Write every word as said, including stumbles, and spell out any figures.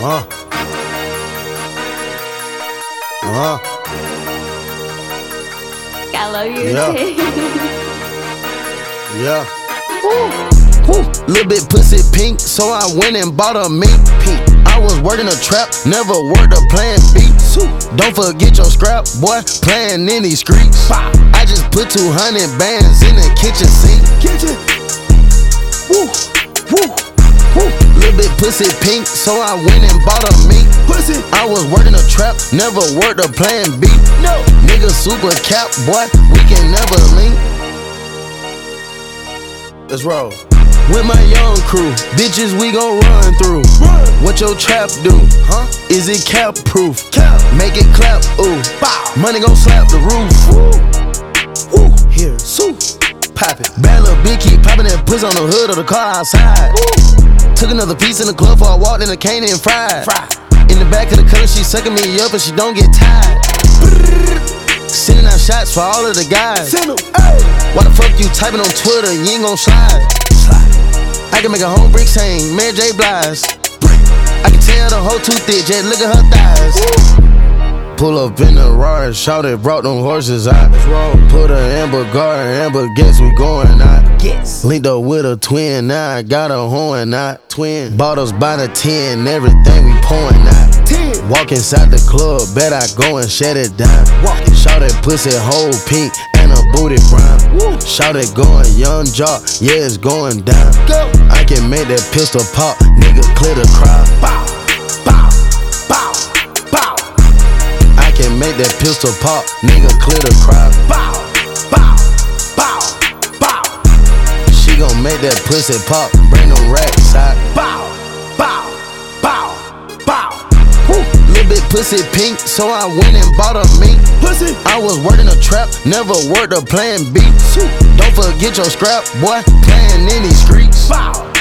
Uh. Uh. I love you Yeah. too. Yeah. Woo. Woo. Little bit pussy pink, so I went and bought a mink pink. I was working a trap, never worked a plan B. Don't forget your scrap, boy, playing in these streets. I just put two hundred bands in the kitchen sink. Kitchen. Woo. Woo. Woo. Little bit pussy pink, so I went and bought a mink. Pussy. I was working a trap, never worked a plan B. No. Nigga super cap, boy, we can never link. Let's roll. With my young crew, bitches we gon' run through. Run. What your trap do? Huh? Is it cap proof? Cap. Make it clap, ooh. Bow. Money gon' slap the roof. Woo. Woo. Here, Sue. Pop it. Bad little bitch keep popping that pussy on the hood of the car outside. Woo. Took another piece in the club before I walked in the cane and fried. Fry. In the back of the cutter, she sucking me up and she don't get tired. Sending out shots for all of the guys. Send 'em. Hey. Why the fuck you typing on Twitter? You ain't gon' slide. I can make a whole brick hang, Mary J. Blige. I can tell the whole too thick, just look at her thighs. Woo. Pull up in the Rari, shouted, brought them horses out. Put a Amber Guard, Amber, guess we going out. Yes. Linked up with a twin, now I got a horn out. Twin. Bought us by the ten, everything we pouring out. ten. Walk inside the club, bet I go and shut it down. Walk. Shout that pussy whole pink and a booty brown. Woo. Shout it going young jaw, yeah it's going down. Go. I can make that pistol pop, nigga clear the crowd. Bow, bow, bow, bow. I can make that pistol pop, nigga clear the crowd. Bow, bow, bow, bow. She gon' make that pussy pop, bring them racks out. Bow, bow, bow, bow. Woo. Little bit pussy pink, so I went and bought a mink. Pussy. I was working a trap, never worked a plan B. Don't forget your scrap, boy, playing in these streets. Bow.